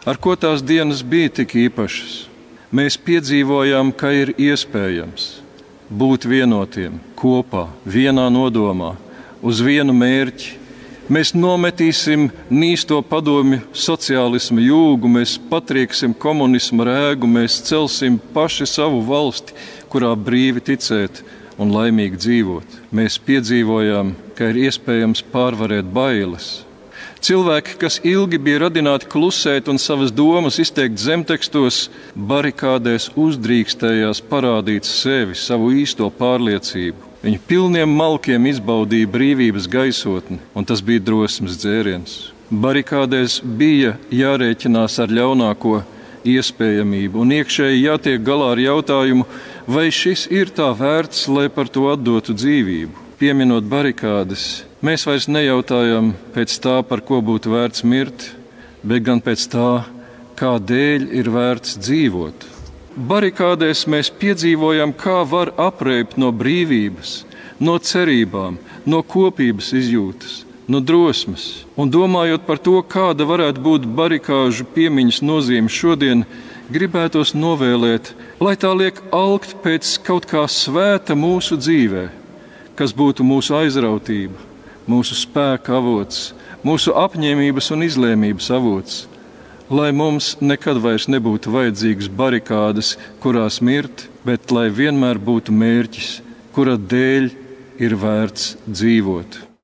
Ar ko tās dienas bija tik īpašas? Mēs piedzīvojām, ka ir iespējams būt vienotiem, kopā, vienā nodomā, uz vienu mērķi. Mēs nometīsim nīsto padomju sociālismu jūgu, mēs patrieksim komunismu rēgu, mēs celsim paši savu valsti, kurā brīvi ticēt un laimīgi dzīvot. Mēs piedzīvojām, ka ir iespējams pārvarēt bailes. Cilvēki, kas ilgi bija radināti klusēt un savas domas izteikt zemtekstos, barikādēs uzdrīkstējās parādīt sevi, savu īsto pārliecību. Viņi pilniem malkiem izbaudīja brīvības gaisotni, un tas bija drosmes dzēriens. Barikādēs bija jārēķinās ar ļaunāko iespējamību, un iekšēji jātiek galā ar jautājumu, vai šis ir tā vērts, lai par to atdotu dzīvību. Pieminot barikādes, mēs vairs nejautājam pēc tā, par ko būtu vērts mirt, bet gan pēc tā, kādēļ ir vērts dzīvot. Barikādēs mēs piedzīvojam, kā var apreipt no brīvības, no cerībām, no kopības izjūtas, no drosmes. Un domājot par to, kāda varētu būt barikāžu piemiņas nozīme šodien, gribētos novēlēt, lai tā liek augt pēc kaut kā svēta mūsu dzīvē, kas būtu mūsu aizrautība, mūsu spēka avots, mūsu apņēmības un izlēmības avots, lai mums nekad vairs nebūtu vajadzīgas barikādes, kurās mirt, bet lai vienmēr būtu mērķis, kura dēļ ir vērts dzīvot.